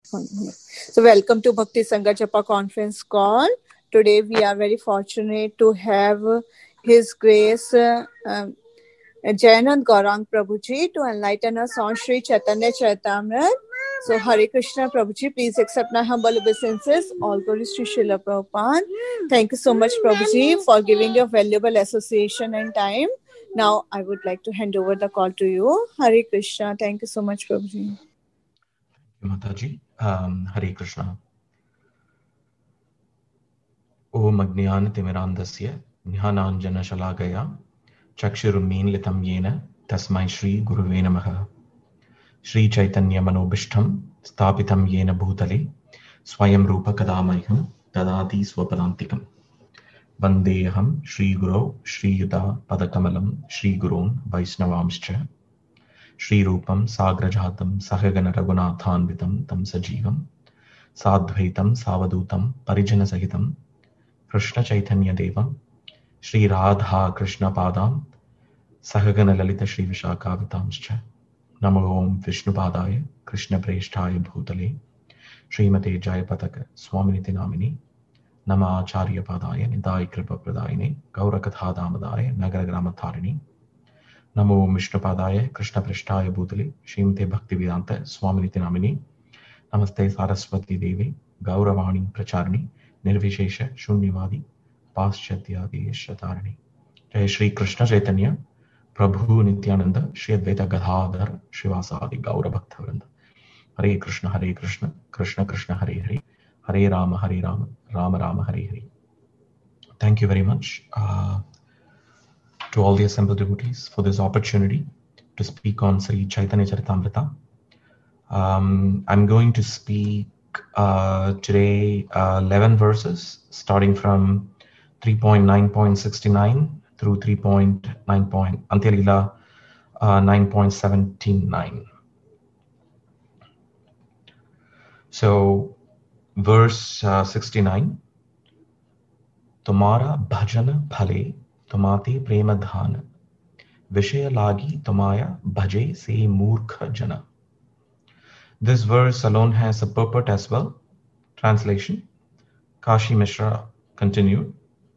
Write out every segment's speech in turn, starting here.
So, welcome to Bhakti Sangha Japa conference call. Today, we are very fortunate to have His Grace Jayanand Gaurang Prabhuji to enlighten us on Sri Chaitanya Charitamrita. So, Hare Krishna Prabhuji, please accept my humble obeisances. All glories to Srila Prabhupada. Thank you so much, Prabhuji, for giving your valuable association and time. Now, I would like to hand over the call to you. Hare Krishna. Thank you so much, Prabhuji. Mataji, Hare Krishna. Om Agniyan Timirandasya Jnananjana Shalakaya Chakshurumeen Yena Tasmai Shri Guruve Namaha. Shri Chaitanya Manobishtham Sthapitam Yena Bhutale Swayam Rupa Kadamayham Tadati Swapadantikam Vandeham Shri Guru Shri Yuta Padakamalam Shri Gurun Vaisnavamscha Shri Rupam Sagrajatam Sahagana Raghunathanvitam Tam Sajivam Sadhvaitam Savadutam Parijana Sahitam Krishna Chaitanya Devam Shri Radha Krishna Padam Sahagana Lalita Shri Vishakavatamscha Namo Om Vishnu Padaya Krishna Preshtaya Bhutale Srimate Jayapataka Swaminiti Namini Nama Acharya Padaya Nidai Kripa Pradayane Gaurakatha Damadaya Nagaragramatharini Namo Om Vishnu Padaya Krishna Preshtaya Bhutale Srimate Bhaktivedanta Swaminiti Namini Namaste Saraswati Devi Gauravani Pracharni Nirvishesha Shunyavadi Paschatya Shatarani. Jai Shri Krishna Chaitanya Prabhu Nityananda Shri Advaita Gadadhar Shivasadi Gaura Bhaktavranda. Hare Krishna Krishna Krishna Hare Hare Hare Rama Rama Rama Hare Hare. Thank you very much to all the assembled devotees for this opportunity to speak on Sri Chaitanya Charitamrita. I'm going to speak today 11 verses starting from 3.9.69 through 3.9. until 9.79. So verse 69, Tumara bhajana phale tumate prema dhana vishaya lagi tumaya bhaje se murkha jana. This verse alone has a purport as well. Translation, Kashi Mishra continued.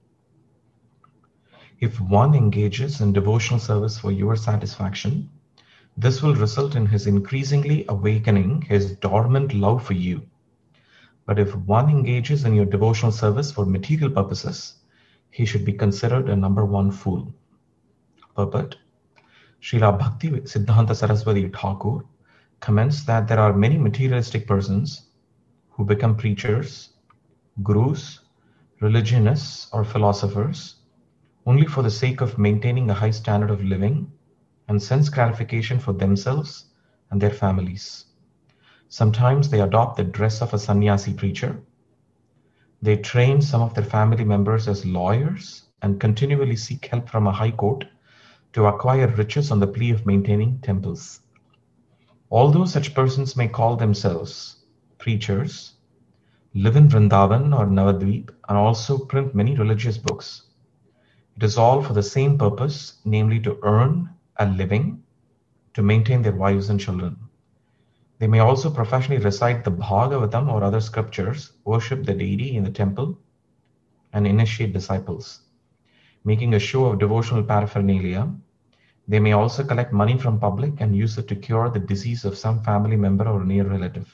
If one engages in devotional service for your satisfaction, this will result in his increasingly awakening his dormant love for you. But if one engages in your devotional service for material purposes, he should be considered a number one fool. Purport, Srila Bhakti Siddhanta Saraswati Thakur comments that there are many materialistic persons who become preachers, gurus, religionists, or philosophers only for the sake of maintaining a high standard of living and sense gratification for themselves and their families. Sometimes they adopt the dress of a sannyasi preacher. They train some of their family members as lawyers and continually seek help from a high court to acquire riches on the plea of maintaining temples. Although such persons may call themselves preachers, live in Vrindavan or Navadvip, and also print many religious books, it is all for the same purpose, namely to earn a living, to maintain their wives and children. They may also professionally recite the Bhagavatam or other scriptures, worship the deity in the temple, and initiate disciples. Making a show of devotional paraphernalia, they may also collect money from public and use it to cure the disease of some family member or near relative.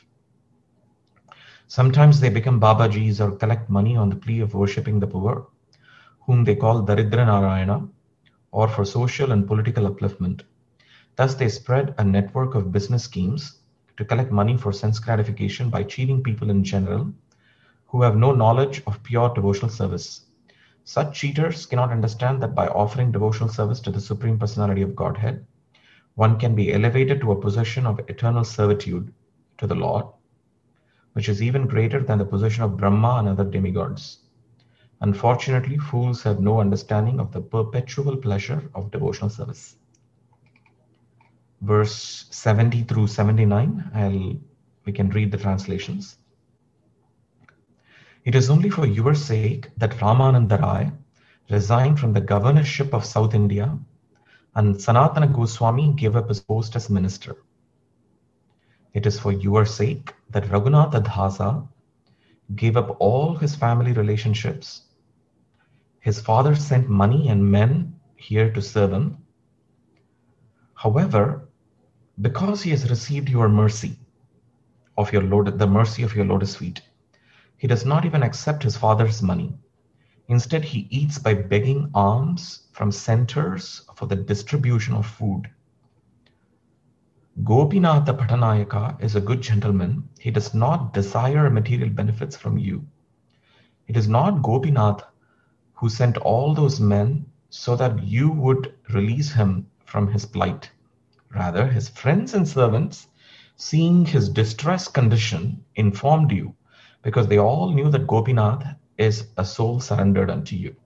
Sometimes they become Babajis or collect money on the plea of worshipping the poor, whom they call Daridra Narayana, or for social and political upliftment. Thus they spread a network of business schemes to collect money for sense gratification by cheating people in general who have no knowledge of pure devotional service. Such cheaters cannot understand that by offering devotional service to the Supreme Personality of Godhead, one can be elevated to a position of eternal servitude to the Lord, which is even greater than the position of Brahma and other demigods. Unfortunately, fools have no understanding of the perpetual pleasure of devotional service. Verse 70 through 79, we can read the translations. It is only for your sake that Ramananda Rai resigned from the governorship of South India, and Sanatana Goswami gave up his post as minister. It is for your sake that Raghunatha Dasa gave up all his family relationships. His father sent money and men here to serve him. However, because he has received your mercy of your Lord, the mercy of your lotus feet, he does not even accept his father's money. Instead, he eats by begging alms from centers for the distribution of food. Gopinatha Patanayaka is a good gentleman. He does not desire material benefits from you. It is not Gopinath who sent all those men so that you would release him from his plight. Rather, his friends and servants, seeing his distressed condition, informed you, because they all knew that Gopinath is a soul surrendered unto you.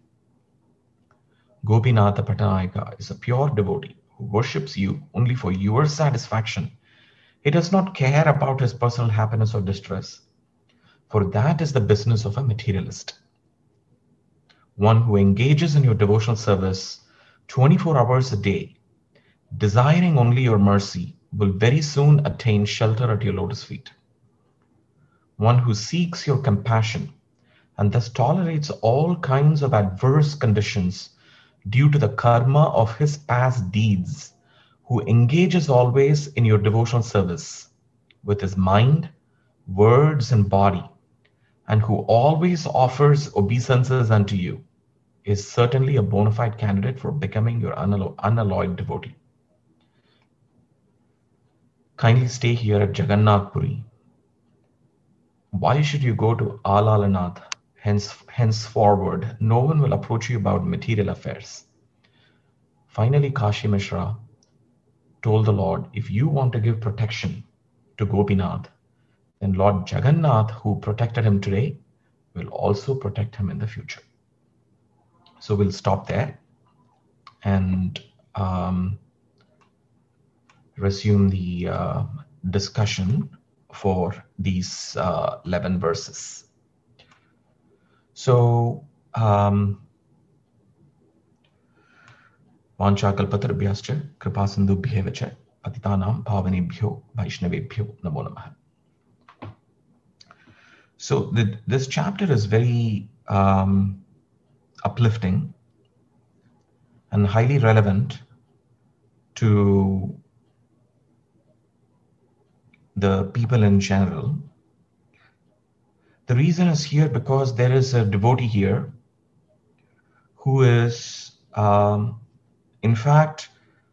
Gopinatha Patanayaka is a pure devotee who worships you only for your satisfaction. He does not care about his personal happiness or distress, for that is the business of a materialist. One who engages in your devotional service 24 hours a day, desiring only your mercy, will very soon attain shelter at your lotus feet. One who seeks your compassion and thus tolerates all kinds of adverse conditions due to the karma of his past deeds, who engages always in your devotional service with his mind, words, and body, and who always offers obeisances unto you, is certainly a bona fide candidate for becoming your unalloyed devotee. Kindly stay here at Jagannath Puri. Why should you go to Alalanath? Henceforward, no one will approach you about material affairs. Finally, Kashi Mishra told the Lord, if you want to give protection to Gopinath, then Lord Jagannath, who protected him today, will also protect him in the future. So we'll stop there and resume the discussion for these 11 verses. So, Vanchakalpatarabhyascha kripasindubhyeva cha patitanam pavanebhyo vaishnavebhyo namo namaha. So this chapter is very uplifting and highly relevant to the people in general. The reason is here because there is a devotee here who is, in fact,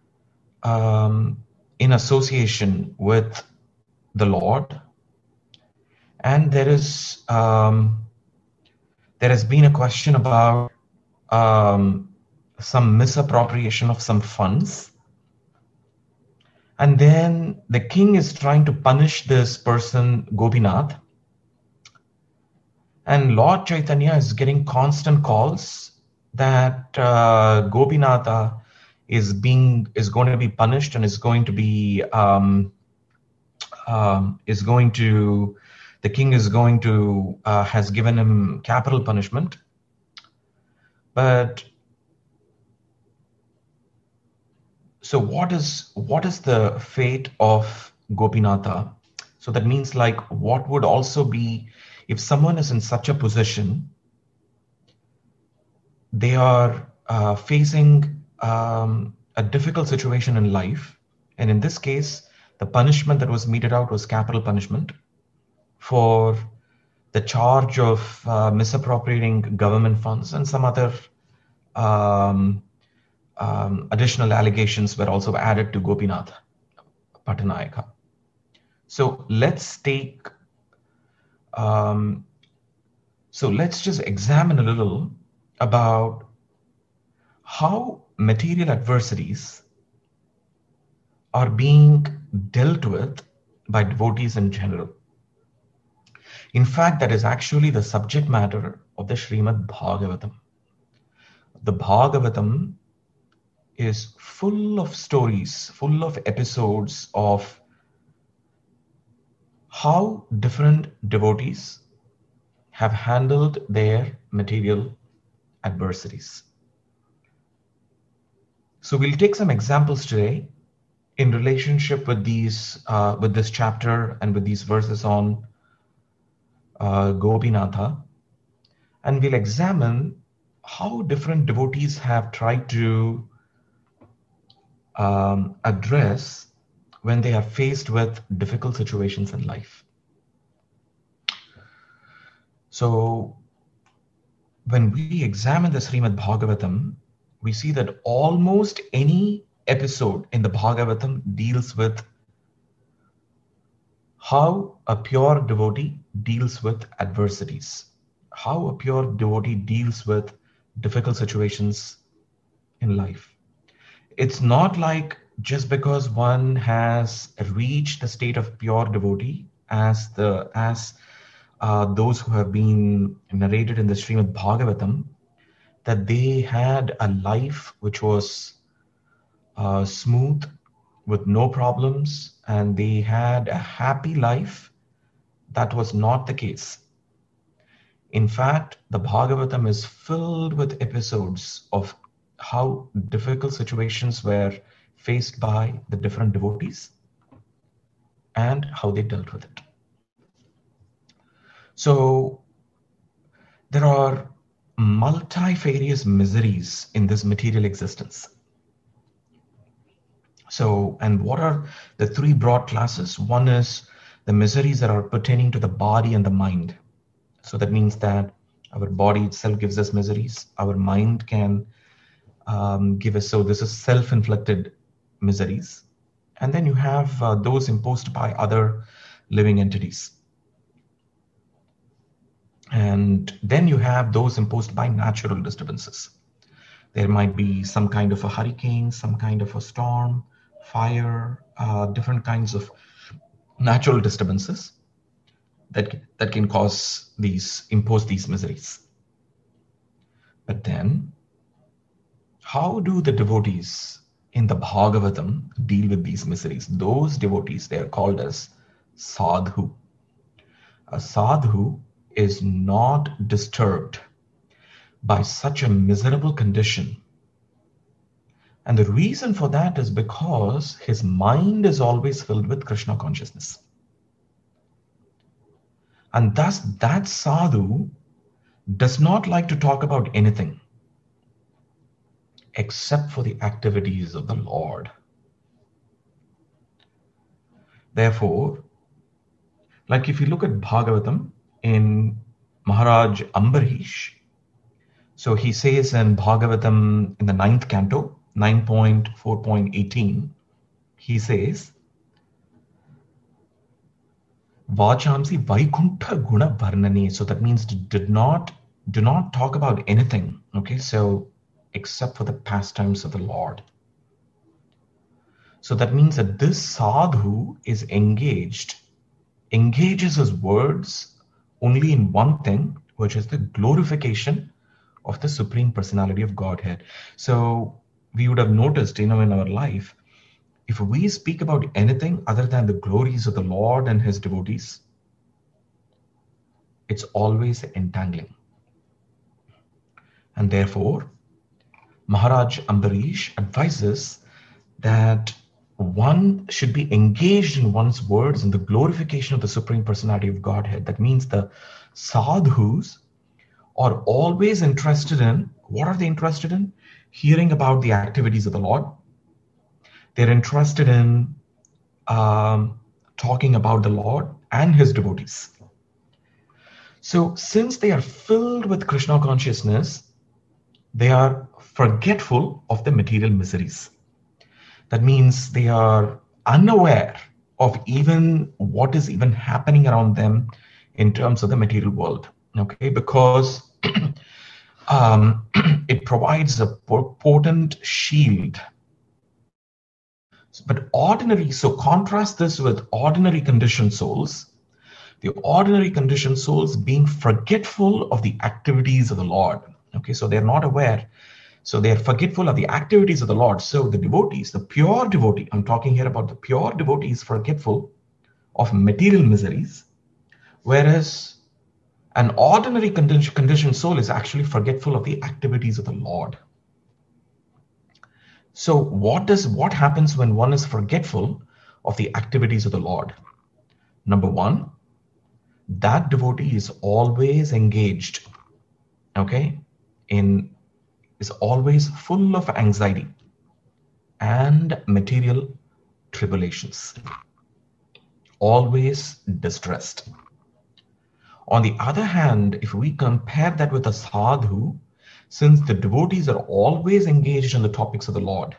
in association with the Lord, and there has been a question about some misappropriation of some funds. And then the king is trying to punish this person, Gopinath. And Lord Chaitanya is getting constant calls that Gopinatha is going to be punished and the king is going to has given him capital punishment. But so what is the fate of Gopinatha? So that means, like, what would also be if someone is in such a position, they are facing a difficult situation in life. And in this case, the punishment that was meted out was capital punishment for the charge of misappropriating government funds, and some other additional allegations were also added to Gopinath Patanayaka. So let's just examine a little about how material adversities are being dealt with by devotees in general. In fact, that is actually the subject matter of the Srimad Bhagavatam. The Bhagavatam is full of stories, full of episodes of how different devotees have handled their material adversities. So we'll take some examples today in relationship with this chapter and with these verses on Gopinatha, and we'll examine how different devotees have tried to address when they are faced with difficult situations in life. So when we examine the Srimad Bhagavatam, we see that almost any episode in the Bhagavatam deals with how a pure devotee deals with adversities, how a pure devotee deals with difficult situations in life. It's not like just because one has reached the state of pure devotee, as those who have been narrated in the Srimad Bhagavatam, that they had a life which was smooth, with no problems, and they had a happy life. That was not the case. In fact, the Bhagavatam is filled with episodes of how difficult situations were faced by the different devotees and how they dealt with it. So there are multifarious miseries in this material existence. So, and what are the three broad classes? One is the miseries that are pertaining to the body and the mind. So that means that our body itself gives us miseries. Our mind can give us, so this is self-inflicted miseries. And then you have those imposed by other living entities. And then you have those imposed by natural disturbances. There might be some kind of a hurricane, some kind of a storm, fire, different kinds of natural disturbances that can impose these miseries. But then, how do the devotees in the Bhagavatam deal with these miseries? Those devotees, they are called as sadhu. A sadhu is not disturbed by such a miserable condition. And the reason for that is because his mind is always filled with Krishna consciousness. And thus that sadhu does not like to talk about anything except for the activities of the Lord. Therefore, like if you look at Bhagavatam in Maharaj Ambarish, so he says in Bhagavatam in the 9th canto, 9.4.18, he says, Vachamsi Vaikuntha Guna Varnani. So that means do not talk about anything, okay? So except for the pastimes of the Lord. So that means that this sadhu is engages his words only in one thing, which is the glorification of the Supreme Personality of Godhead. So we would have noticed, in our life, if we speak about anything other than the glories of the Lord and his devotees, it's always entangling. And therefore, Maharaj Ambarish advises that one should be engaged in one's words in the glorification of the Supreme Personality of Godhead. That means the sadhus are always interested in, what are they interested in? Hearing about the activities of the Lord. They're interested in talking about the Lord and his devotees. So since they are filled with Krishna consciousness, they are forgetful of the material miseries. That means they are unaware of even what is even happening around them in terms of the material world. Okay, because it provides a potent shield. But so contrast this with ordinary conditioned souls. The ordinary conditioned souls being forgetful of the activities of the Lord. Okay, so they're not aware. So they are forgetful of the activities of the Lord. So the devotees, the pure devotee, I'm talking here about the pure devotee, is forgetful of material miseries, whereas an ordinary conditioned soul is actually forgetful of the activities of the Lord. So what happens when one is forgetful of the activities of the Lord? Number one, that devotee is always engaged, okay, is always full of anxiety and material tribulations, always distressed. On the other hand, if we compare that with a sadhu, since the devotees are always engaged in the topics of the Lord,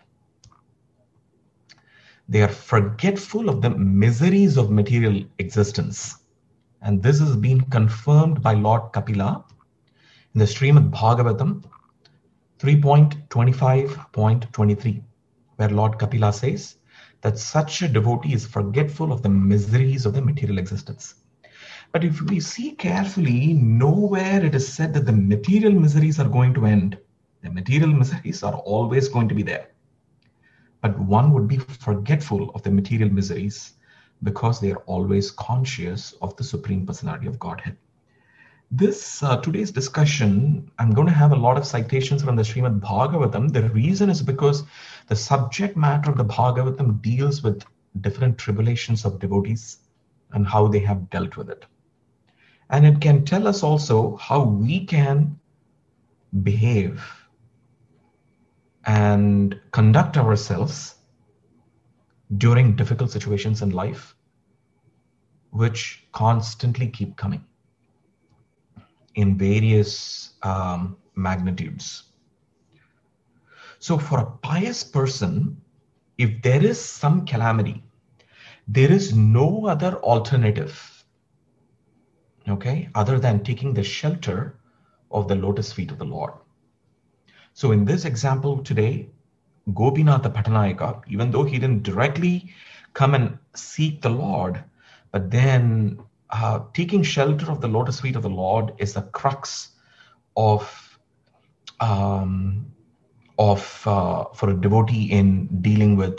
they are forgetful of the miseries of material existence. And this has been confirmed by Lord Kapila in the Srimad Bhagavatam 3.25.23, where Lord Kapila says that such a devotee is forgetful of the miseries of the material existence. But if we see carefully, nowhere it is said that the material miseries are going to end. The material miseries are always going to be there. But one would be forgetful of the material miseries because they are always conscious of the Supreme Personality of Godhead. This today's discussion, I'm going to have a lot of citations from the Srimad Bhagavatam. The reason is because the subject matter of the Bhagavatam deals with different tribulations of devotees and how they have dealt with it. And it can tell us also how we can behave and conduct ourselves during difficult situations in life, which constantly keep coming in various magnitudes. So for a pious person, if there is some calamity, there is no other alternative, okay, other than taking the shelter of the lotus feet of the Lord. So in this example today, Gopinatha Pattanayaka, even though he didn't directly come and seek the Lord, but then taking shelter of the lotus feet of the Lord is the crux of for a devotee in dealing with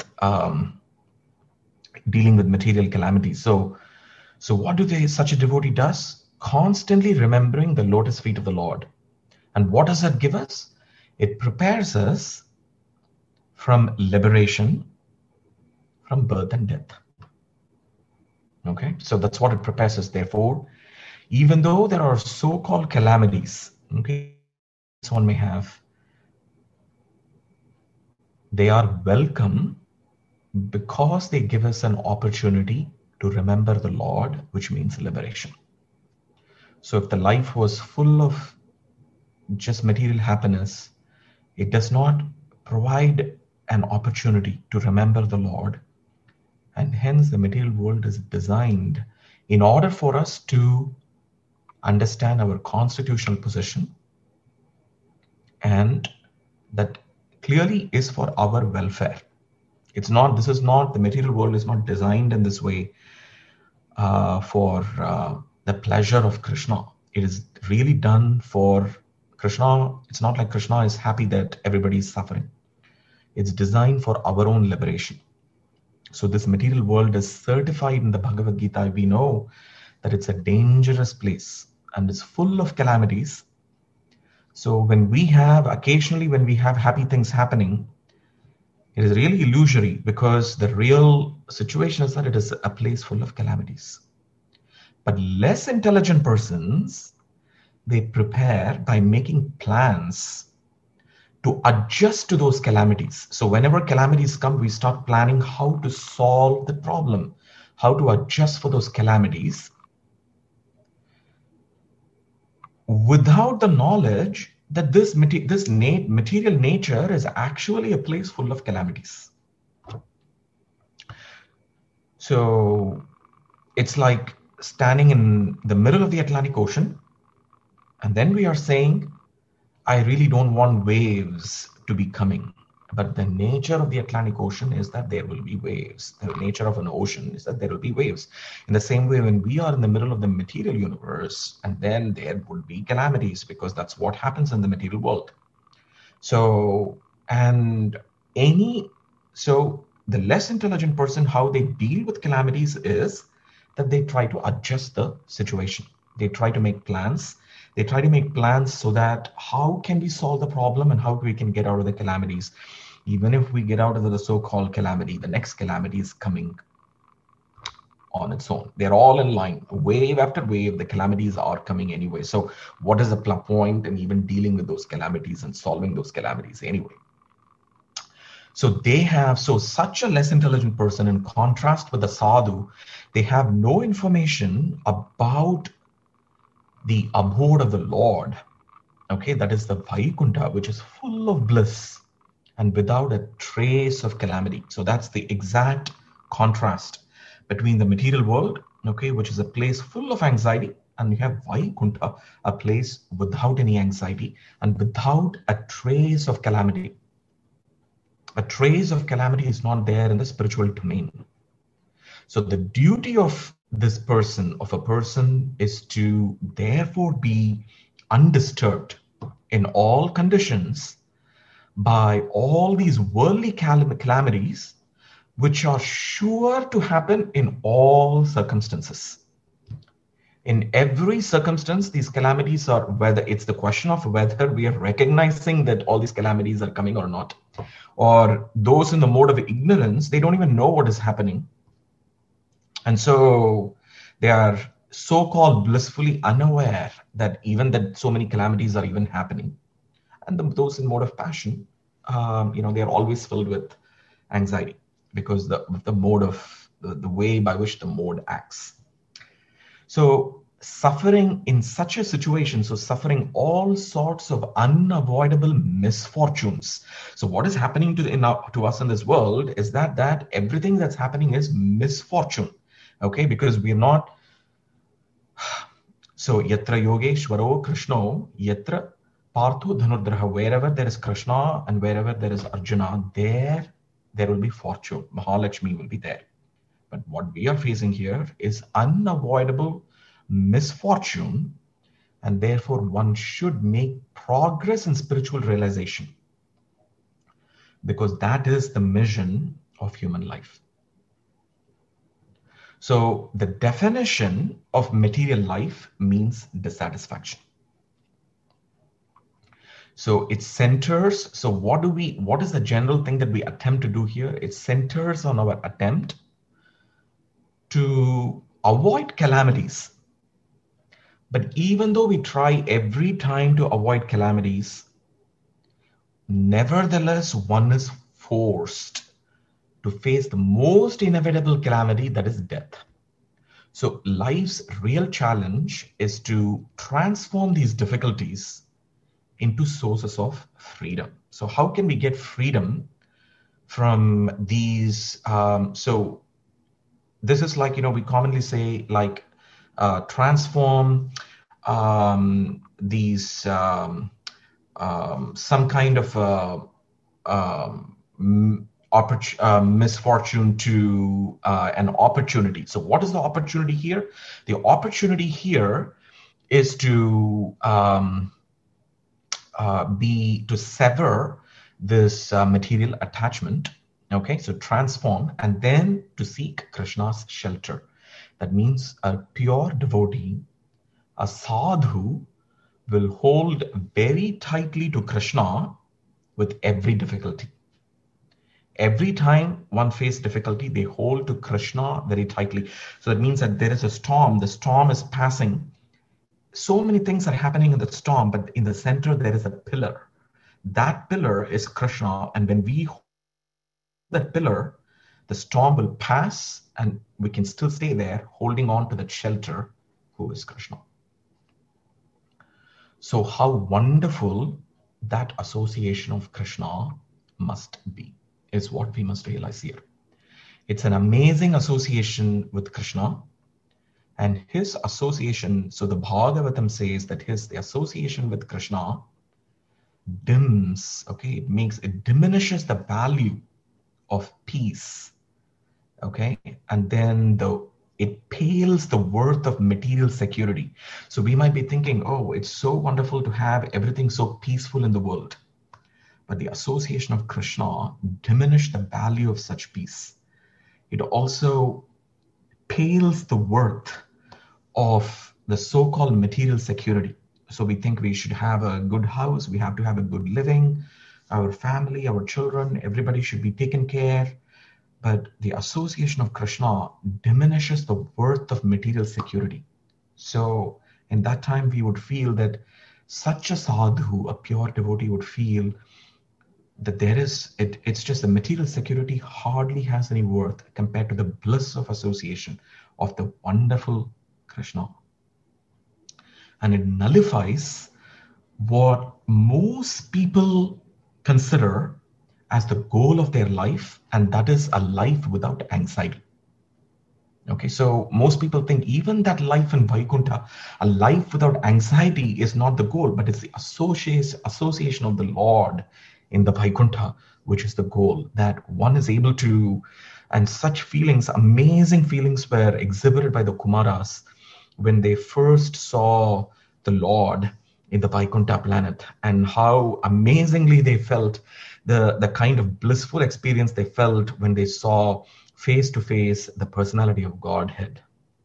material calamities. So what such a devotee does? Constantly remembering the lotus feet of the Lord. And what does that give us? It prepares us from liberation from birth and death. Okay, so that's what it prepares us. Therefore, even though there are so-called calamities, okay, one may have, they are welcome because they give us an opportunity to remember the Lord, which means liberation. So if the life was full of just material happiness, it does not provide an opportunity to remember the Lord. And hence the material world is designed in order for us to understand our constitutional position, and that clearly is for our welfare. The material world is not designed in this way for the pleasure of Krishna. It is really done for Krishna. It's not like Krishna is happy that everybody is suffering. It's designed for our own liberation. So this material world is certified in the Bhagavad Gita. We know that it's a dangerous place and it's full of calamities. So when we have happy things happening, it is really illusory, because the real situation is that it is a place full of calamities. But less intelligent persons, they prepare by making plans to adjust to those calamities. So whenever calamities come, we start planning how to solve the problem, how to adjust for those calamities, without the knowledge that this material nature is actually a place full of calamities. So it's like standing in the middle of the Atlantic Ocean, and then we are saying, I really don't want waves to be coming. But the nature of the Atlantic Ocean is that there will be waves. The nature of an ocean is that there will be waves. In the same way, when we are in the middle of the material universe, and then there would be calamities, because that's what happens in the material world. So the less intelligent person, how they deal with calamities is that they try to adjust the situation. They try to make plans. They try to make plans so that how can we solve the problem and how we can get out of the calamities. even if we get out of the so-called calamity, the next calamity is coming on its own. They're all in line. Wave after wave, the calamities are coming anyway. So what is the point in even dealing with those calamities and solving those calamities anyway? So such a less intelligent person, in contrast with the sadhu, they have no information about the abode of the Lord. Okay, that is the Vaikuntha, which is full of bliss and without a trace of calamity. So that's the exact contrast between the material world, okay, which is a place full of anxiety, and you have Vaikuntha, a place without any anxiety and without a trace of calamity. A trace of calamity is not there in the spiritual domain. So the duty of this person, of a person, is to therefore be undisturbed in all conditions by all these worldly calamities, which are sure to happen in all circumstances. In every circumstance, these calamities are, whether it's the question of whether we are recognizing that all these calamities are coming or not, or those in the mode of ignorance, they don't even know what is happening. And so they are so-called blissfully unaware that even that so many calamities are even happening. And those in mode of passion, they are always filled with anxiety because the mode of the way by which the mode acts. So suffering in such a situation, so suffering all sorts of unavoidable misfortunes. So what is happening to us in this world is that everything that's happening is misfortune. Okay, because we're not. So yatra yogeshwaro krishno yatra partho dhanurdraha, wherever there is Krishna and wherever there is Arjuna, there will be fortune. Mahalakshmi will be there. But what we are facing here is unavoidable misfortune, and therefore one should make progress in spiritual realization, because that is the mission of human life. So the definition of material life means dissatisfaction. So it centers, so what is the general thing that we attempt to do here? It centers on our attempt to avoid calamities. But even though we try every time to avoid calamities, nevertheless, one is forced to face the most inevitable calamity, that is death. So life's real challenge is to transform these difficulties into sources of freedom. So how can we get freedom from these? So this is like, we commonly say like transform these some kind of misfortune to an opportunity. So what is the opportunity here? The opportunity here is to sever this material attachment. Okay, so transform, and then to seek Krishna's shelter. That means a pure devotee, a sadhu, will hold very tightly to Krishna with every difficulty. Every time one faces difficulty, they hold to Krishna very tightly. So that means that there is a storm. The storm is passing. So many things are happening in the storm, but in the center, there is a pillar. That pillar is Krishna. And when we hold that pillar, the storm will pass and we can still stay there holding on to that shelter, who is Krishna. So how wonderful that association of Krishna must be, is what we must realize here. It's an amazing association with Krishna, and his association, so the Bhagavatam says that the association with Krishna dims, okay, it diminishes the value of peace, okay, and then it pales the worth of material security. So we might be thinking, oh, it's so wonderful to have everything so peaceful in the world. But the association of Krishna diminished the value of such peace. It also pales the worth of the so-called material security. So we think we should have a good house, we have to have a good living, our family, our children, everybody should be taken care. But the association of Krishna diminishes the worth of material security. So in that time, we would feel that such a sadhu, a pure devotee, would feel that it's just the material security hardly has any worth compared to the bliss of association of the wonderful Krishna. And it nullifies what most people consider as the goal of their life, and that is a life without anxiety. Okay, so most people think even that life in Vaikuntha, a life without anxiety is not the goal, but it's the association of the Lord in the Vaikuntha, which is the goal, that one is able to, and such feelings, amazing feelings were exhibited by the Kumaras when they first saw the Lord in the Vaikuntha planet, and how amazingly they felt, the kind of blissful experience they felt when they saw face to face the personality of Godhead.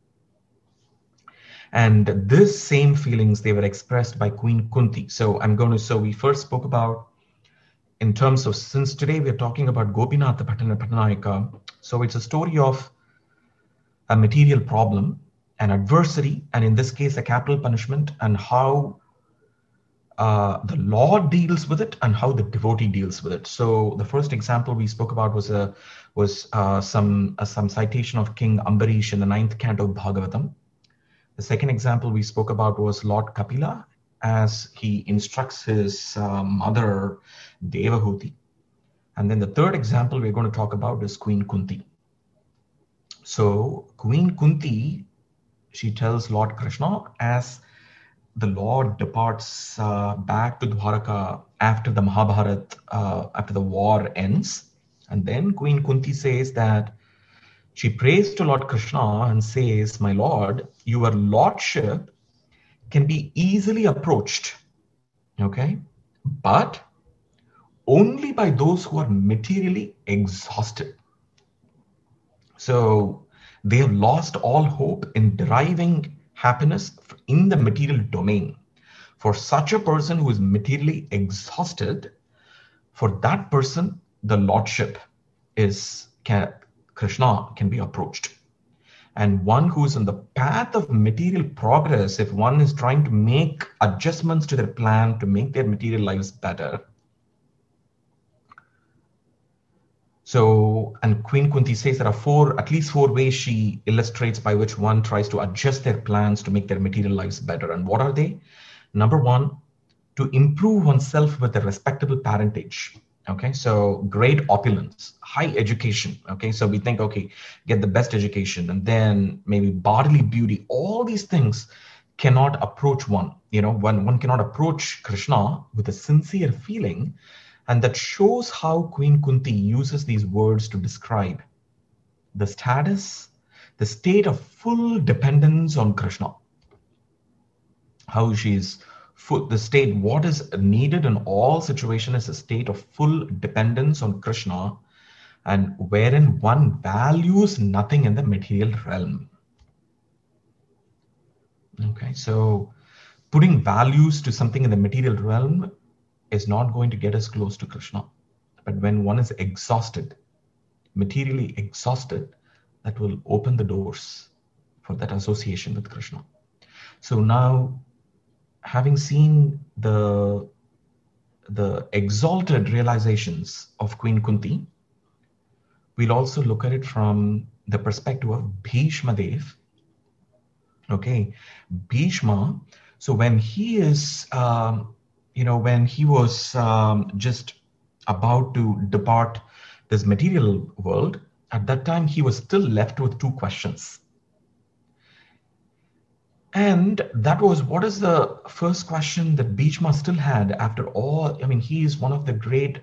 And this same feelings, they were expressed by Queen Kunti. So we first spoke about, in terms of, since today we're talking about Gopinath Pattanayaka, so it's a story of a material problem, an adversity, and in this case a capital punishment, and how the Lord deals with it and how the devotee deals with it. So the first example we spoke about was some citation of King Ambarish in the 9th canto of Bhagavatam. The second example we spoke about was Lord Kapila as he instructs his mother Devahuti. And then the third example we're going to talk about is Queen Kunti. So Queen Kunti, she tells Lord Krishna, as the Lord departs back to Dwaraka after the Mahabharat, after the war ends. And then Queen Kunti says that she prays to Lord Krishna and says, "My Lord, your lordship can be easily approached, okay, but only by those who are materially exhausted." So they have lost all hope in deriving happiness in the material domain. For such a person who is materially exhausted, for that person, the lordship Krishna can be approached. And one who is on the path of material progress, if one is trying to make adjustments to their plan to make their material lives better. So, and Queen Kunti says there are at least four ways she illustrates by which one tries to adjust their plans to make their material lives better. And what are they? Number one, to improve oneself with a respectable parentage. Okay, so great opulence, high education. Okay, so we think, okay, get the best education, and then maybe bodily beauty. All these things cannot approach one. One cannot approach Krishna with a sincere feeling. And that shows how Queen Kunti uses these words to describe the state of full dependence on Krishna. How she's the state, what is needed in all situations is a state of full dependence on Krishna, and wherein one values nothing in the material realm. Okay, so putting values to something in the material realm is not going to get us close to Krishna. But when one is exhausted, materially exhausted, that will open the doors for that association with Krishna. So now, having seen the exalted realizations of Queen Kunti, we'll also look at it from the perspective of Bhishma Dev. Okay, Bhishma, so when he is, when he was just about to depart this material world, at that time he was still left with two questions. And that was, what is the first question that Bhishma still had after all? I mean, he is he's a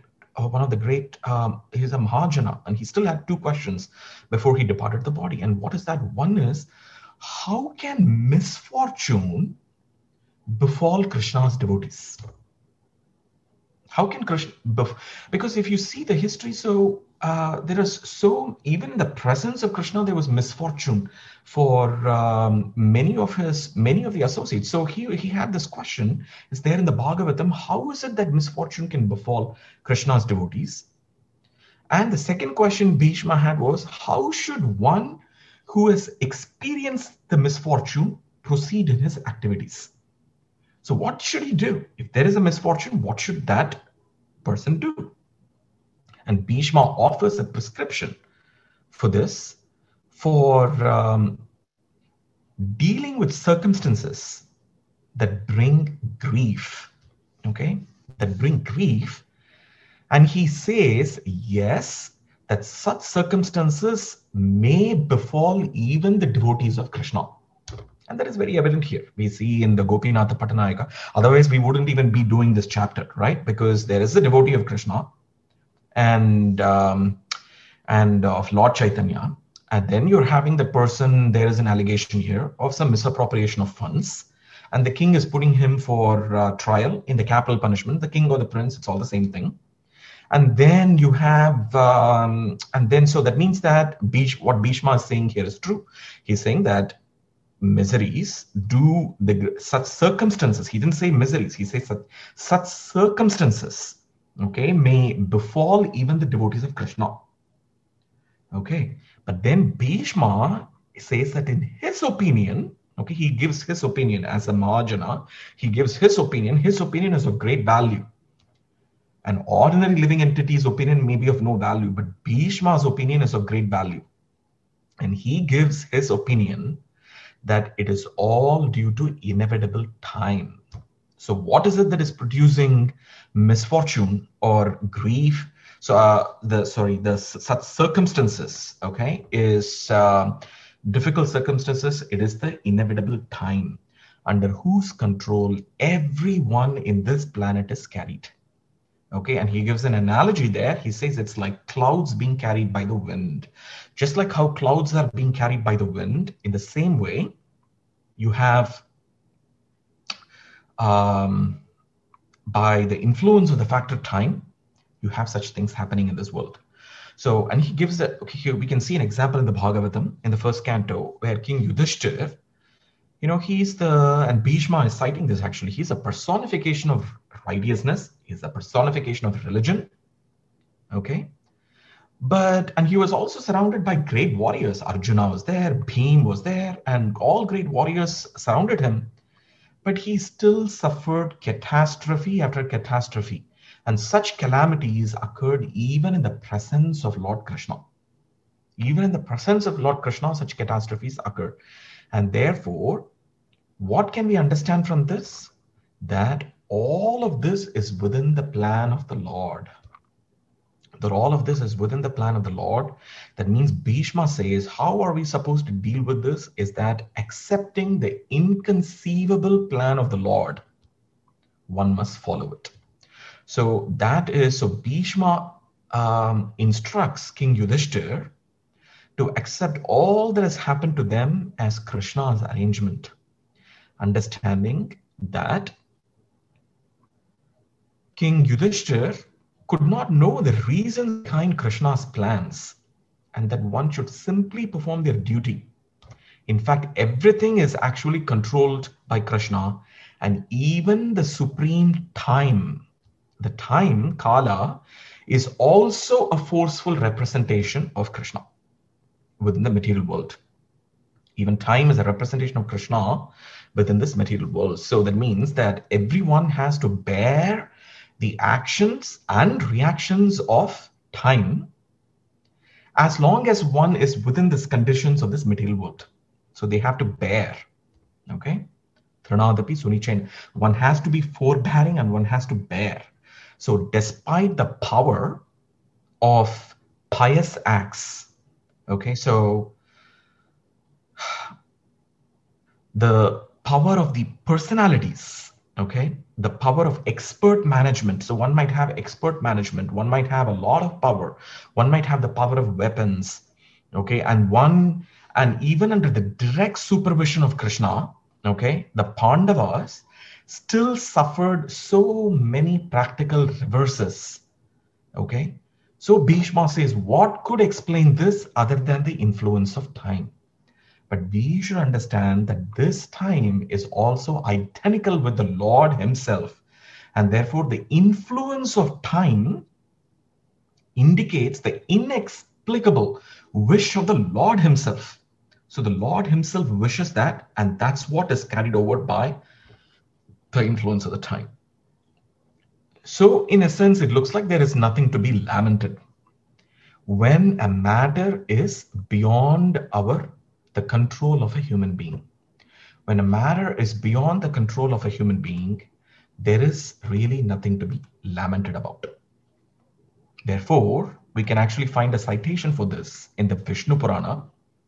Mahajana, and he still had two questions before he departed the body. And what is that? One is, how can misfortune befall Krishna's devotees? How can Krishna, because if you see the history, so there is even in the presence of Krishna, there was misfortune for many of the associates. So he had this question, is there in the Bhagavatam, how is it that misfortune can befall Krishna's devotees? And the second question Bhishma had was, how should one who has experienced the misfortune proceed in his activities? So what should he do? If there is a misfortune, what should that person do? And Bhishma offers a prescription for this, for dealing with circumstances that bring grief, okay? That bring grief. And he says, yes, that such circumstances may befall even the devotees of Krishna. And that is very evident here. We see in the Gopinatha Pattanayaka. Otherwise, we wouldn't even be doing this chapter, right? Because there is a devotee of Krishna and of Lord Chaitanya. And then you're having the person, there is an allegation here of some misappropriation of funds. And the king is putting him for trial in the capital punishment. The king or the prince, it's all the same thing. And then you have, so that means that what Bhishma is saying here is true. He's saying that miseries such circumstances, he didn't say miseries, he says such circumstances, okay, may befall even the devotees of Krishna. Okay, but then Bhishma says that in his opinion, okay, he gives his opinion as a Mahajana, he gives his opinion is of great value. An ordinary living entity's opinion may be of no value, but Bhishma's opinion is of great value. And he gives his opinion that it is all due to inevitable time. So what is it that is producing misfortune or grief? So such circumstances, okay, is difficult circumstances. It is the inevitable time under whose control everyone in this planet is carried. Okay, and he gives an analogy there. He says it's like clouds being carried by the wind. Just like how clouds are being carried by the wind, in the same way, you have, by the influence of the factor time, you have such things happening in this world. So, and he gives here we can see an example in the Bhagavatam, in the first canto, where King Yudhishthira, and Bhishma is citing this actually, he's a personification of righteousness, he's a personification of religion, okay? And he was also surrounded by great warriors. Arjuna was there, Bhim was there, and all great warriors surrounded him. But he still suffered catastrophe after catastrophe. And such calamities occurred even in the presence of Lord Krishna. Even in the presence of Lord Krishna, such catastrophes occurred. And therefore, what can we understand from this? That all of this is within the plan of the Lord. That all of this is within the plan of the Lord. That means Bhishma says, how are we supposed to deal with this? Is that accepting the inconceivable plan of the Lord, one must follow it. So Bhishma instructs King Yudhishthira to accept all that has happened to them as Krishna's arrangement, understanding that King Yudhishthira could not know the reason behind Krishna's plans, and that one should simply perform their duty. In fact, everything is actually controlled by Krishna, and even the supreme time, the time, Kala, is also a forceful representation of Krishna within the material world. Even time is a representation of Krishna within this material world. So that means that everyone has to bear the actions and reactions of time as long as one is within these conditions of this material world. So they have to bear, okay? One has to be forbearing and one has to bear. So despite the power of pious acts, okay, so the power of the personalities, okay, the power of expert management. So one might have expert management, one might have a lot of power, one might have the power of weapons, okay, and even under the direct supervision of Krishna, okay, the Pandavas still suffered so many practical reverses. Okay, so Bhishma says, what could explain this other than the influence of time? But we should understand that this time is also identical with the Lord himself. And therefore, the influence of time indicates the inexplicable wish of the Lord himself. So the Lord himself wishes that, and that's what is carried over by the influence of the time. So in a sense, it looks like there is nothing to be lamented. When a matter is beyond the control of a human being. When a matter is beyond the control of a human being, there is really nothing to be lamented about. Therefore, we can actually find a citation for this in the Vishnu Purana,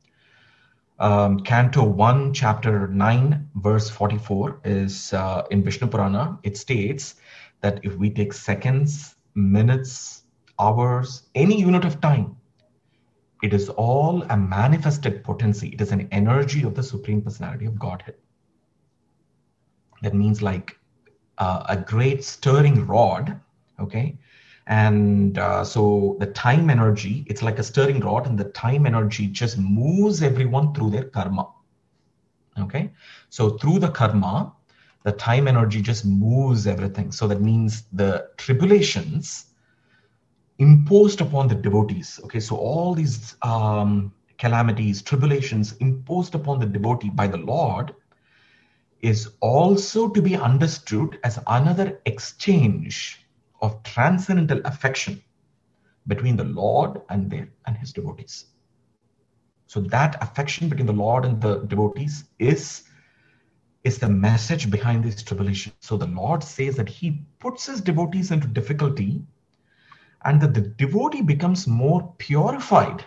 Canto 1, Chapter 9, verse 44 is in Vishnu Purana. It states that if we take seconds, minutes, hours, any unit of time, it is all a manifested potency. It is an energy of the Supreme Personality of Godhead. That means like a great stirring rod, okay? And so the time energy, it's like a stirring rod, and the time energy just moves everyone through their karma, okay? So through the karma, the time energy just moves everything. So that means the tribulations imposed upon the devotees, okay? So all these calamities, tribulations imposed upon the devotee by the Lord is also to be understood as another exchange of transcendental affection between the Lord and his devotees. So that affection between the Lord and the devotees is the message behind this tribulation. So the Lord says that he puts his devotees into difficulty and that the devotee becomes more purified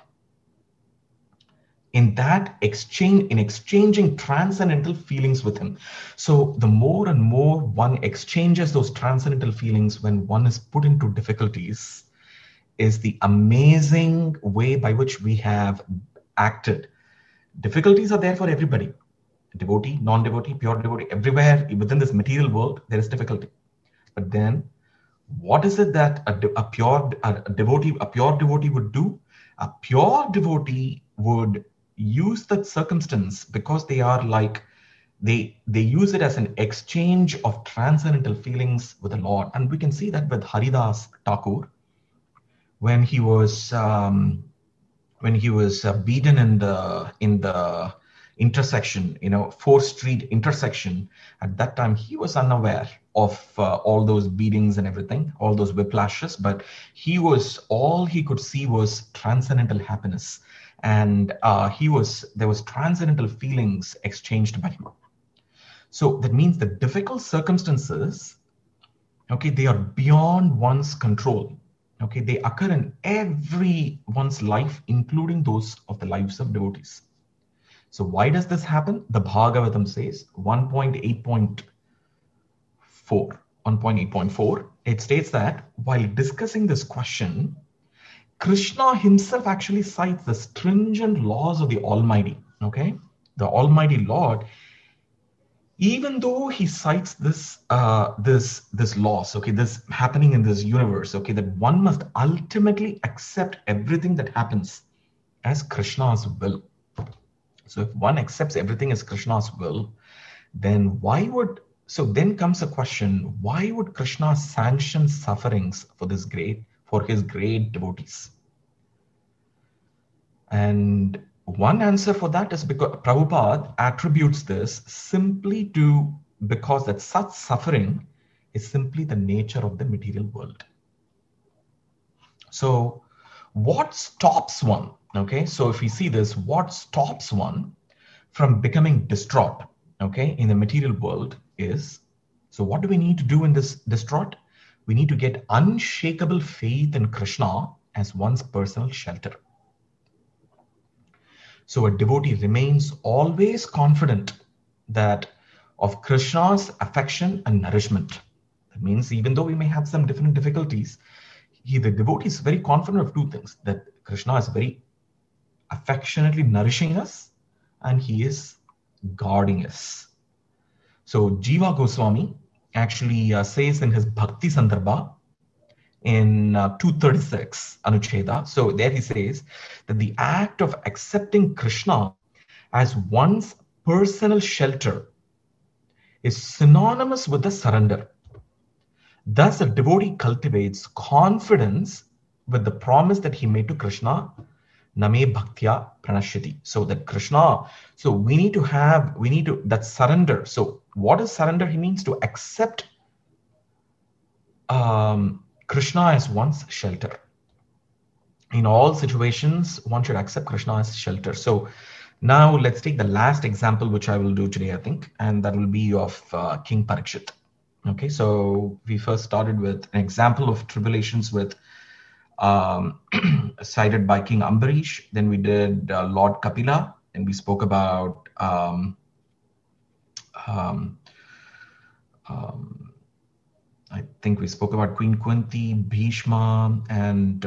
in that exchange, in exchanging transcendental feelings with him. So the more and more one exchanges those transcendental feelings when one is put into difficulties is the amazing way by which we have acted. Difficulties are there for everybody. Devotee, non-devotee, pure devotee, everywhere within this material world, there is difficulty. But then what is it that a pure devotee would do? A pure devotee would use that circumstance because they are like, they use it as an exchange of transcendental feelings with the Lord. And we can see that with Haridas Thakur, when he was beaten in the intersection, 4th Street intersection. At that time, he was unaware of all those beatings and everything, all those whiplashes, but all he could see was transcendental happiness. And there was transcendental feelings exchanged by him. So that means the difficult circumstances, okay, they are beyond one's control. Okay, they occur in everyone's life, including those of the lives of devotees. So why does this happen? The Bhagavatam says 1.8.4, it states that while discussing this question, Krishna himself actually cites the stringent laws of the Almighty, okay? The Almighty Lord, even though he cites this loss, okay, this happening in this universe, okay, that one must ultimately accept everything that happens as Krishna's will. So if one accepts everything as Krishna's will, then then comes a question, why would Krishna sanction sufferings for his great devotees? And one answer for that is because Prabhupada attributes this simply because that such suffering is simply the nature of the material world. So what stops one? Okay, so if we see this, what stops one from becoming distraught, okay, in the material world is, so what do we need to do in this distraught? We need to get unshakable faith in Krishna as one's personal shelter. So a devotee remains always confident of Krishna's affection and nourishment. That means even though we may have some different difficulties, the devotee is very confident of two things, that Krishna is very affectionately nourishing us and he is guarding us. So Jiva Goswami actually says in his Bhakti Sandarbha in 236 Anucheda, so there he says that the act of accepting Krishna as one's personal shelter is synonymous with the surrender. Thus, a devotee cultivates confidence with the promise that he made to Krishna, Name Bhaktya Pranashyati. So that Krishna, so we need to that surrender. So what is surrender? He means to accept Krishna as one's shelter. In all situations, one should accept Krishna as shelter. So now let's take the last example, which I will do today, I think, and that will be of King Parikshit. Okay, so we first started with an example of tribulations with cited by King Ambarish. Then we did Lord Kapila, and we spoke about I think we spoke about Queen Kunti, Bhishma, and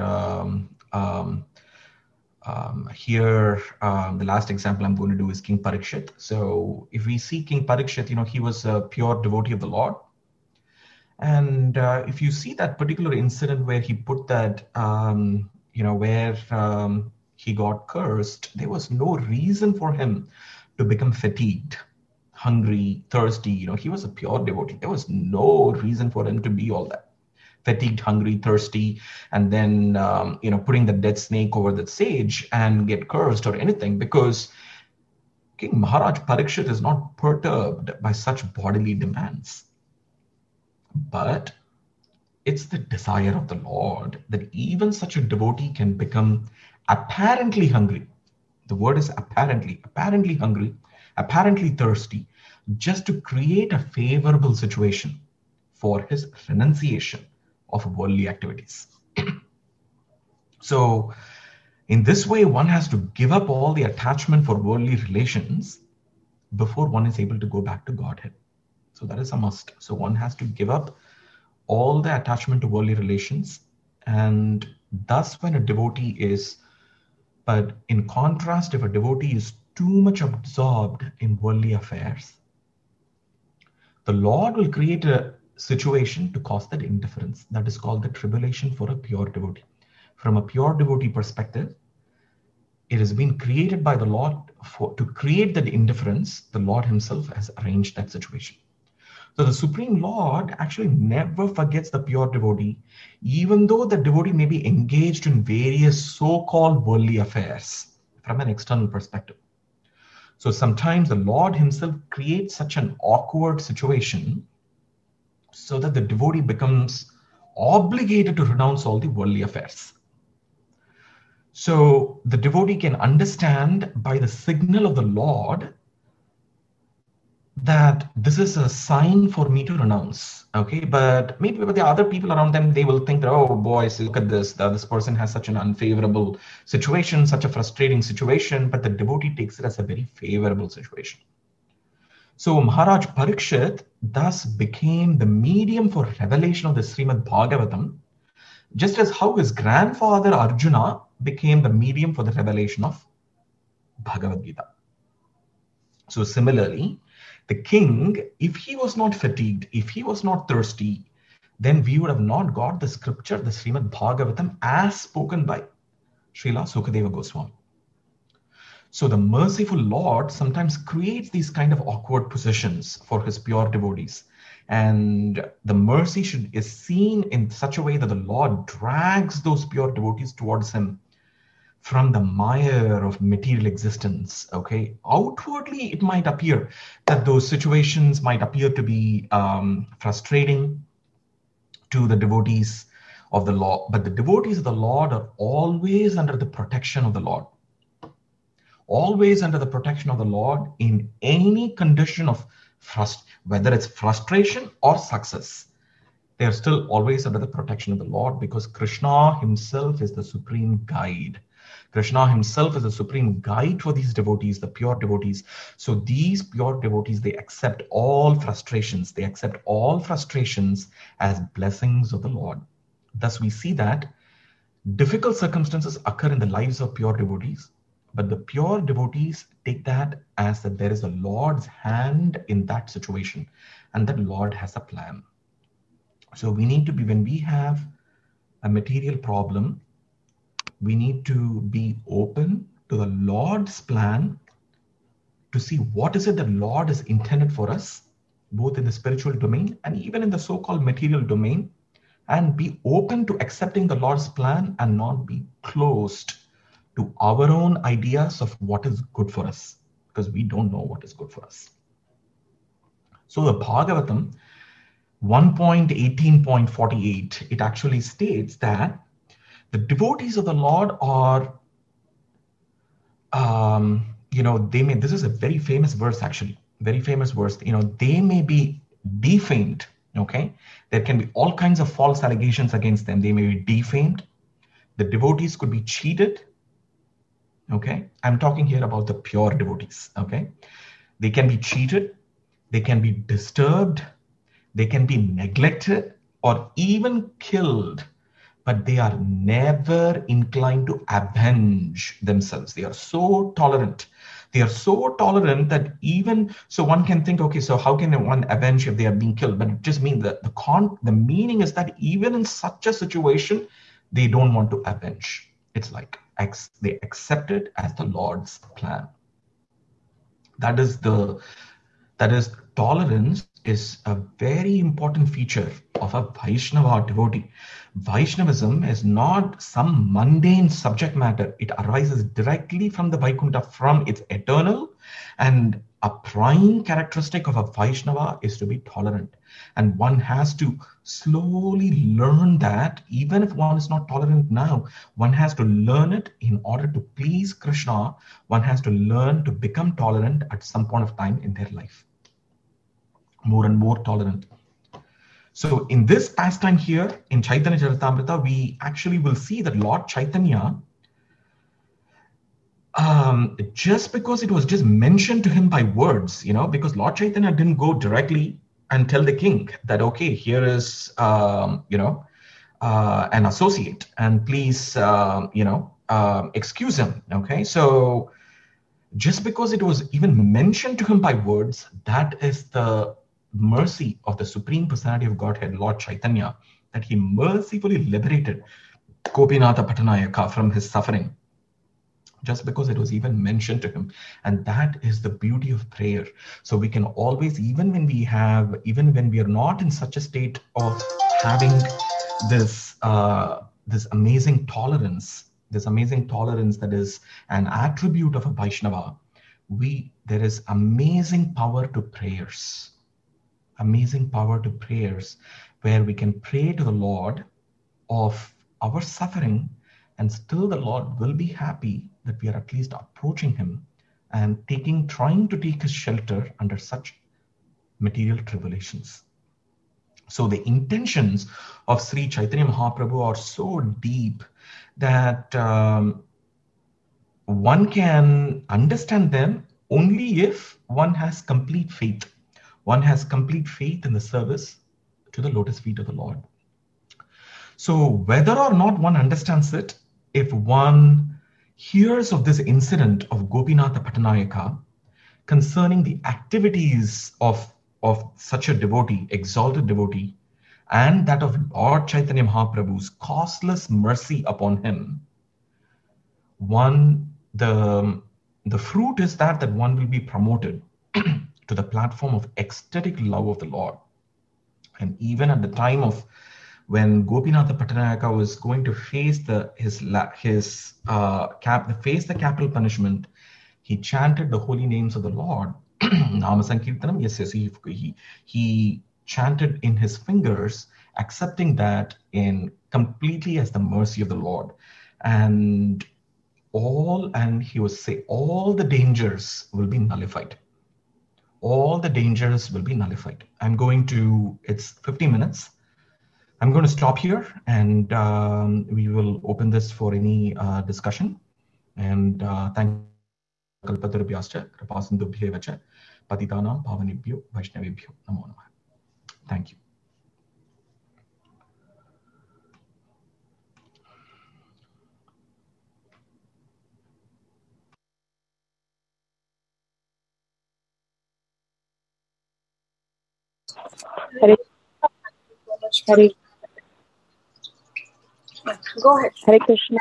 here the last example I'm going to do is King Parikshit. So if we see King Parikshit, he was a pure devotee of the Lord. And if you see that particular incident where he put that, where he got cursed, there was no reason for him to become fatigued, hungry, thirsty. He was a pure devotee. There was no reason for him to be all that. Fatigued, hungry, thirsty, and then, putting the dead snake over the sage and get cursed or anything, because King Maharaj Parikshit is not perturbed by such bodily demands. But it's the desire of the Lord that even such a devotee can become apparently hungry. The word is apparently hungry, apparently thirsty, just to create a favorable situation for his renunciation of worldly activities. So in this way, one has to give up all the attachment for worldly relations before one is able to go back to Godhead. So that is a must. So one has to give up all the attachment to worldly relations. And thus when a devotee is, but in contrast, if a devotee is too much absorbed in worldly affairs, the Lord will create a situation to cause that indifference. That is called the tribulation for a pure devotee. From a pure devotee perspective, it has been created by the Lord to create that indifference. The Lord himself has arranged that situation. So the Supreme Lord actually never forgets the pure devotee, even though the devotee may be engaged in various so-called worldly affairs from an external perspective. So sometimes the Lord himself creates such an awkward situation so that the devotee becomes obligated to renounce all the worldly affairs. So the devotee can understand by the signal of the Lord that this is a sign for me to renounce. Okay, but maybe with the other people around them, they will think that, oh boys, look at this, this person has such an unfavorable situation, such a frustrating situation, but the devotee takes it as a very favorable situation. So Maharaj Parikshit thus became the medium for revelation of the Srimad Bhagavatam, just as how his grandfather Arjuna became the medium for the revelation of Bhagavad Gita. So similarly, the king, if he was not fatigued, if he was not thirsty, then we would have not got the scripture, the Srimad Bhagavatam, as spoken by Srila Sukadeva Goswami. So the merciful Lord sometimes creates these kind of awkward positions for his pure devotees. And the mercy is seen in such a way that the Lord drags those pure devotees towards him from the mire of material existence. Okay, outwardly it might appear that those situations might appear to be frustrating to the devotees of the Lord, but the devotees of the Lord are always under the protection of the Lord. Always under the protection of the Lord in any condition of whether it's frustration or success. They are still always under the protection of the Lord, because Krishna himself is the supreme guide. Krishna himself is the supreme guide for these devotees, the pure devotees. So these pure devotees, they accept all frustrations. They accept all frustrations as blessings of the Lord. Thus we see that difficult circumstances occur in the lives of pure devotees, But the pure devotees take that as that there is a Lord's hand in that situation, and that Lord has a plan. So we need to be, when we have a material problem, we need to be open to the Lord's plan to see what is it that Lord has intended for us, both in the spiritual domain and even in the so-called material domain, and be open to accepting the Lord's plan and not be closed to our own ideas of what is good for us, because we don't know what is good for us. So the Bhagavatam 1.18.48, it actually states that the devotees of the Lord are, this is a very famous verse actually, very famous verse. They may be defamed, okay? There can be all kinds of false allegations against them. They may be defamed. The devotees could be cheated, okay? I'm talking here about the pure devotees, okay? They can be cheated. They can be disturbed. They can be neglected or even killed, but they are never inclined to avenge themselves. They are so tolerant. They are so tolerant that even, so one can think, okay, so how can one avenge if they are being killed? But it just means that the meaning is that even in such a situation, they don't want to avenge. It's like they accept it as the Lord's plan. That is tolerance is a very important feature of a Vaishnava devotee. Vaishnavism is not some mundane subject matter. It arises directly from the Vaikuntha, from its eternal, and a prime characteristic of a Vaishnava is to be tolerant. And one has to slowly learn that, even if one is not tolerant now, one has to learn it in order to please Krishna. One has to learn to become tolerant at some point of time in their life. More and more tolerant. So in this pastime here in Chaitanya Charitamrita, we actually will see that Lord Chaitanya, just because it was just mentioned to him by words, because Lord Chaitanya didn't go directly and tell the king that, okay, here is, an associate, and please, excuse him. Okay, so just because it was even mentioned to him by words, that is the mercy of the Supreme Personality of Godhead, Lord Chaitanya, that he mercifully liberated Gopinatha Pattanayaka from his suffering, just because it was even mentioned to him. And that is the beauty of prayer. So we can always, even when we are not in such a state of having this amazing tolerance, that is an attribute of a Vaishnava, there is amazing power to prayers. Amazing power to prayers, where we can pray to the Lord of our suffering, and still the Lord will be happy that we are at least approaching him and trying to take his shelter under such material tribulations. So the intentions of Sri Chaitanya Mahaprabhu are so deep that one can understand them only if one has complete faith. One has complete faith in the service to the lotus feet of the Lord. So whether or not one understands it, if one hears of this incident of Gopinatha Pattanayaka concerning the activities of such a devotee, exalted devotee, and that of Lord Chaitanya Mahaprabhu's causeless mercy upon him, the fruit is that one will be promoted to the platform of ecstatic love of the Lord. And even at the time of when Gopinatha Pattanayaka was going to face the capital punishment, he chanted the holy names of the Lord. Nama Sankirtanam, yes, he chanted in his fingers, accepting that in completely as the mercy of the Lord. And he was saying, all the dangers will be nullified. All the dangers will be nullified. It's 50 minutes. I'm going to stop here, and we will open this for any discussion. And thank you. Kalpatarubhyascha, Krapasindubhyevacha, Patitanam Pavanibhyo, Vaishnavibhyo, Namo Namah. Thank you. Hare, Hare, Go ahead. Hare Krishna.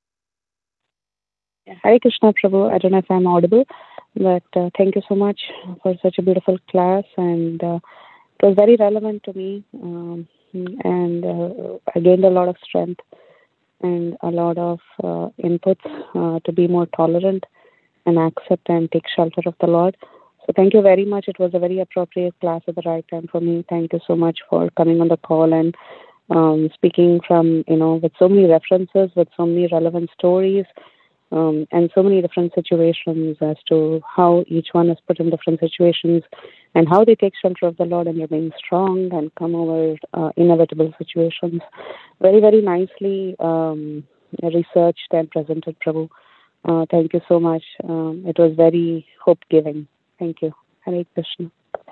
Hare Krishna, Prabhu. I don't know if I'm audible, but thank you so much for such a beautiful class, and it was very relevant to me, and I gained a lot of strength and a lot of inputs to be more tolerant and accept and take shelter of the Lord. So thank you very much. It was a very appropriate class at the right time for me. Thank you so much for coming on the call and speaking from, with so many references, with so many relevant stories, and so many different situations as to how each one is put in different situations and how they take shelter of the Lord and remain strong and come over inevitable situations. Very, very nicely researched and presented, Prabhu. Thank you so much. It was very hope-giving. Thank you. Hare Krishna.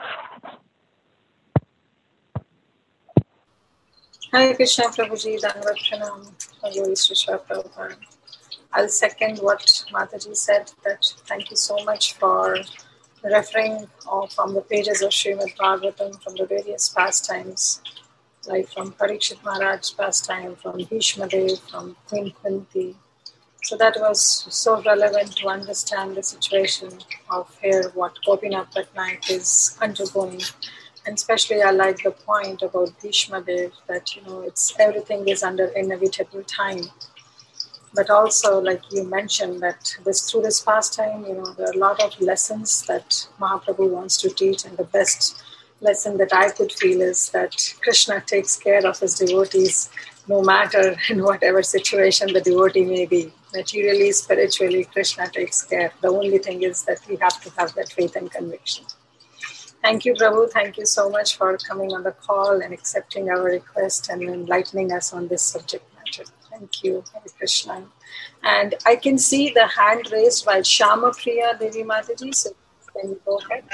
Hare Krishna, Prabhuji. Dandavat Pranam. Glory to Srila Prabhupada. I'll second what Mataji said, that thank you so much for referring from the pages of Srimad Bhagavatam from the various pastimes, like from Parikshit Maharaj's pastime, from Bhishma Dev, from Queen Kunti. So that was so relevant to understand the situation of here, what Gopinath Patnaik is undergoing. And especially I like the point about Bhishma Dev, that, it's everything is under inevitable time. But also, like you mentioned, that through this pastime, there are a lot of lessons that Mahaprabhu wants to teach. And the best lesson that I could feel is that Krishna takes care of his devotees no matter in whatever situation the devotee may be. Materially, spiritually, Krishna takes care. The only thing is that we have to have that faith and conviction. Thank you, Prabhu. Thank you so much for coming on the call and accepting our request and enlightening us on this subject matter. Thank you, Hare Krishna. And I can see the hand raised by Shama Priya Devi Mataji. So can you go ahead?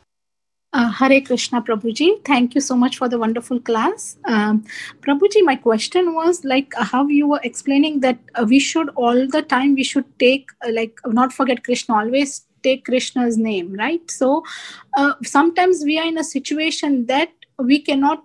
Hare Krishna, Prabhuji. Thank you so much for the wonderful class. Prabhuji, my question was like how you were explaining that we should all the time, we should take, not forget Krishna, always take Krishna's name, right? So sometimes we are in a situation that we cannot,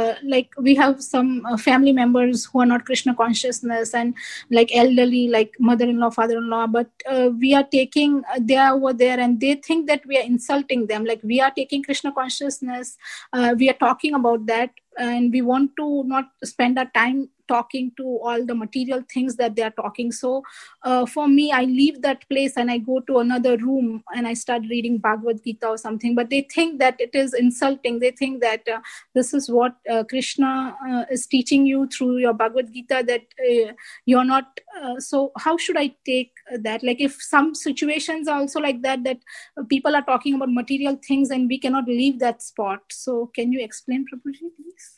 we have some family members who are not Krishna consciousness and like elderly, like mother-in-law, father-in-law, but we are taking, they are over there and they think that we are insulting them. Like we are taking Krishna consciousness, we are talking about that, and we want to not spend our time talking to all the material things that they are talking. So for me, I leave that place and I go to another room and I start reading Bhagavad Gita or something. But they think that it is insulting. They think that this is what Krishna is teaching you through your Bhagavad Gita, that you're not. So how should I take that? Like if some situations are also like that, that people are talking about material things and we cannot leave that spot. So can you explain, Prabhuji, please?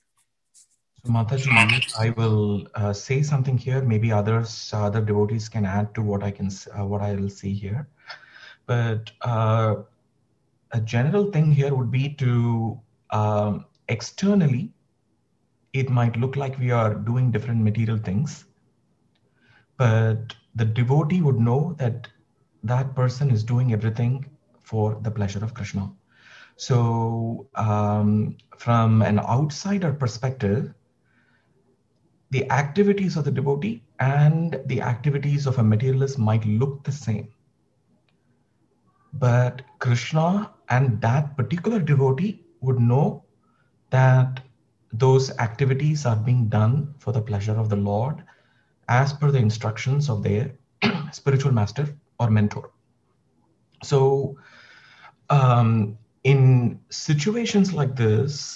Mataji, I will say something here. Maybe other devotees can add to what I will see here. But a general thing here would be to externally, it might look like we are doing different material things, but the devotee would know that that person is doing everything for the pleasure of Krishna. So from an outsider perspective, the activities of the devotee and the activities of a materialist might look the same. But Krishna and that particular devotee would know that those activities are being done for the pleasure of the Lord as per the instructions of their spiritual master or mentor. So in situations like this,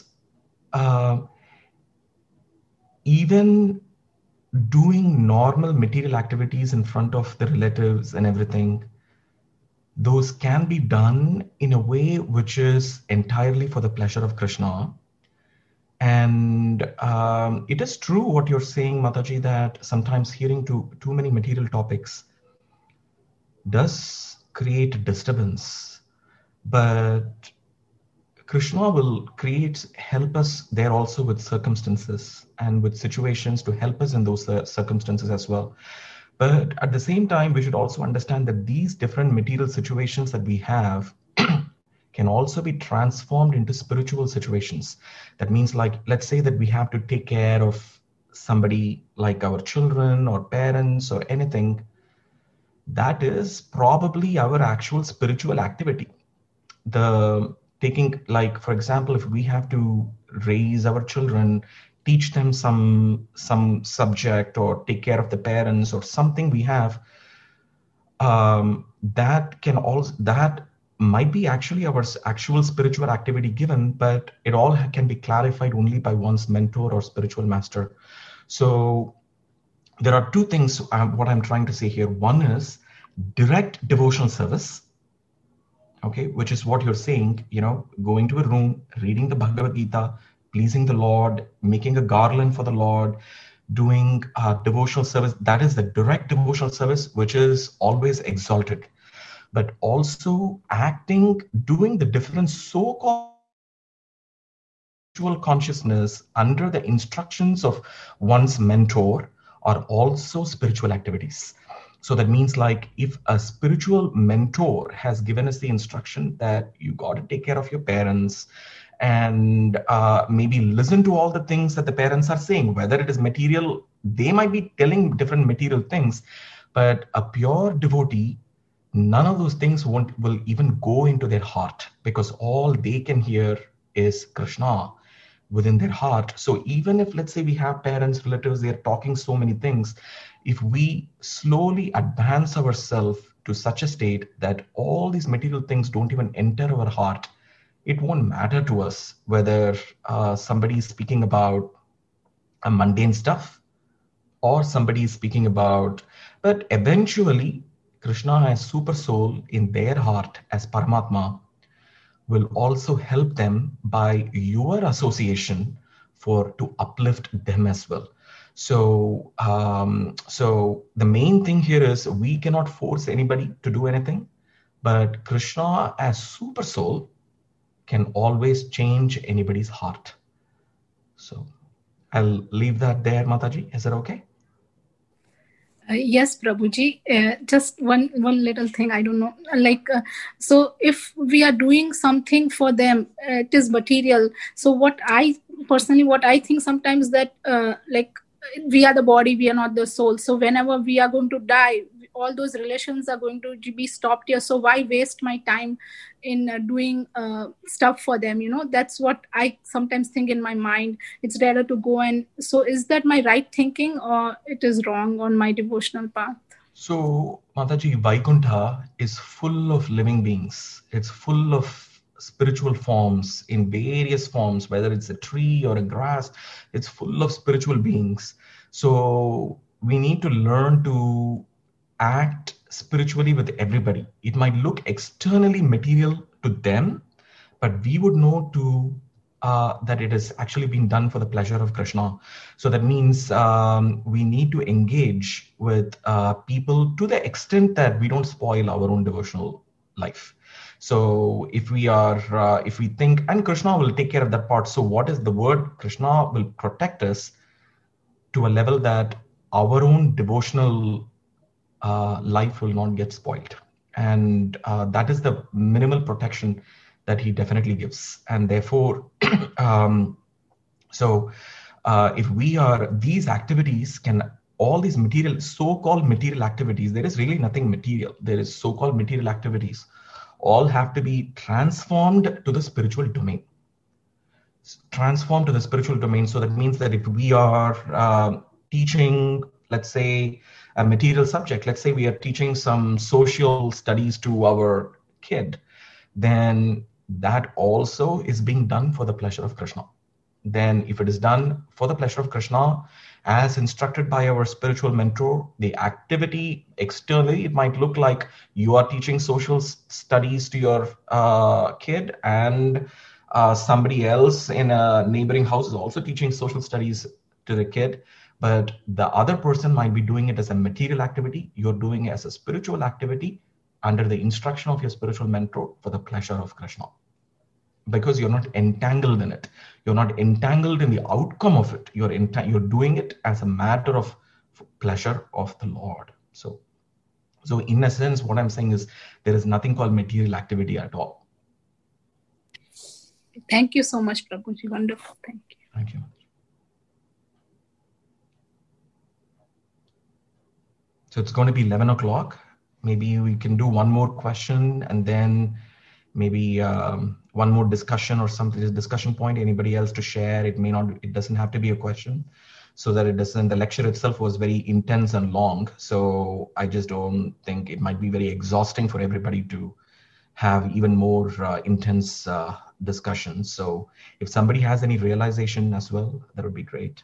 even doing normal material activities in front of the relatives and everything, those can be done in a way which is entirely for the pleasure of Krishna. And it is true what you're saying, Mataji, that sometimes hearing too many material topics does create disturbance. But Krishna will help us there also with circumstances and with situations to help us in those circumstances as well. But at the same time, we should also understand that these different material situations that we have can also be transformed into spiritual situations. That means, like, let's say that we have to take care of somebody like our children or parents or anything. That is probably our actual spiritual activity. The taking, like, for example, if we have to raise our children, teach them some subject, or take care of the parents or something we have, that might be actually our actual spiritual activity given, but it all can be clarified only by one's mentor or spiritual master. So there are two things what I'm trying to say here. One is direct devotional service, okay, which is what you're saying, going to a room, reading the Bhagavad Gita, pleasing the Lord, making a garland for the Lord, doing devotional service. That is the direct devotional service, which is always exalted. But also doing the different so-called consciousness under the instructions of one's mentor are also spiritual activities. So that means, like, if a spiritual mentor has given us the instruction that you got to take care of your parents and maybe listen to all the things that the parents are saying, whether it is material, they might be telling different material things, but a pure devotee, none of those things will even go into their heart, because all they can hear is Krishna within their heart. So even if, let's say, we have parents, relatives, they're talking so many things, if we slowly advance ourselves to such a state that all these material things don't even enter our heart, it won't matter to us whether somebody is speaking about a mundane stuff or somebody is speaking about, but eventually Krishna as super soul in their heart as Paramatma will also help them by your association to uplift them as well. So, so the main thing here is we cannot force anybody to do anything, but Krishna as super soul can always change anybody's heart. So I'll leave that there, Mataji. Is that okay? Yes, Prabhuji. Just one little thing. I don't know. So if we are doing something for them, it is material. So what I think sometimes that we are the body, we are not the soul. So whenever we are going to die, all those relations are going to be stopped here. So why waste my time in doing stuff for them? That's what I sometimes think in my mind. It's better to go and. So is that my right thinking, or it is wrong on my devotional path? So Mataji, Vaikuntha is full of living beings. It's full of spiritual forms in various forms, whether it's a tree or a grass. It's full of spiritual beings. So we need to learn to act spiritually with everybody. It might look externally material to them, but we would know that it has actually been done for the pleasure of Krishna. So that means we need to engage with people to the extent that we don't spoil our own devotional life. So if we think, and Krishna will take care of that part. So what is the word? Krishna will protect us to a level that our own devotional life will not get spoiled. And that is the minimal protection that he definitely gives. And therefore, if we are, these activities all these so-called material activities, there is really nothing material. There is so-called material activities. All have to be transformed to the spiritual domain. Transformed to the spiritual domain. So that means that if we are teaching, let's say, a material subject, let's say we are teaching some social studies to our kid, then that also is being done for the pleasure of Krishna. Then if it is done for the pleasure of Krishna, as instructed by our spiritual mentor, the activity externally, it might look like you are teaching social studies to your kid, and somebody else in a neighboring house is also teaching social studies to the kid. But the other person might be doing it as a material activity. You're doing it as a spiritual activity under the instruction of your spiritual mentor for the pleasure of Krishna. Because you're not entangled in it. You're not entangled in the outcome of it. You're doing it as a matter of pleasure of the Lord. So in a sense, what I'm saying is there is nothing called material activity at all. Thank you so much, Prabhuji. Wonderful. Thank you. Thank you. So it's going to be 11 o'clock. Maybe we can do one more question and then maybe one more discussion or something, discussion point. Anybody else to share? It doesn't have to be a question, so that it doesn't. The lecture itself was very intense and long, so I just don't think it might be very exhausting for everybody to have even more intense discussions. So if somebody has any realization as well, that would be great.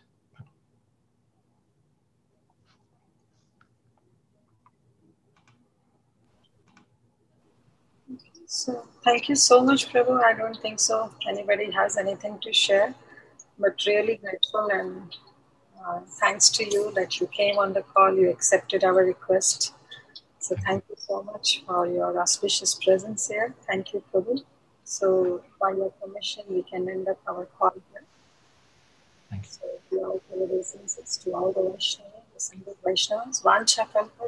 So thank you so much, Prabhu. I don't think so anybody has anything to share, but really grateful and thanks to you that you came on the call, you accepted our request. So thank you so much for your auspicious presence here. Thank you, Prabhu. So by your permission, we can end up our call here. Thank you. So to all the obeisances, to all the Vaishnavas, the Sangha Vaishnavas, Vancha Kalpa,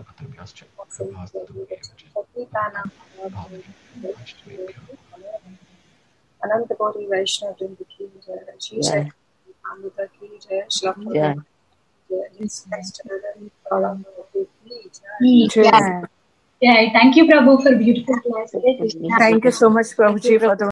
Ananta Gauri Vaishnava Vrinda ki jai, Shri Chaitanya Amrita ki jai, Shloka Yeah. His next Gaurav ki Jai. Yeah, thank you, Prabhu, for beautiful class. Thank you so much, Prabhuji, for the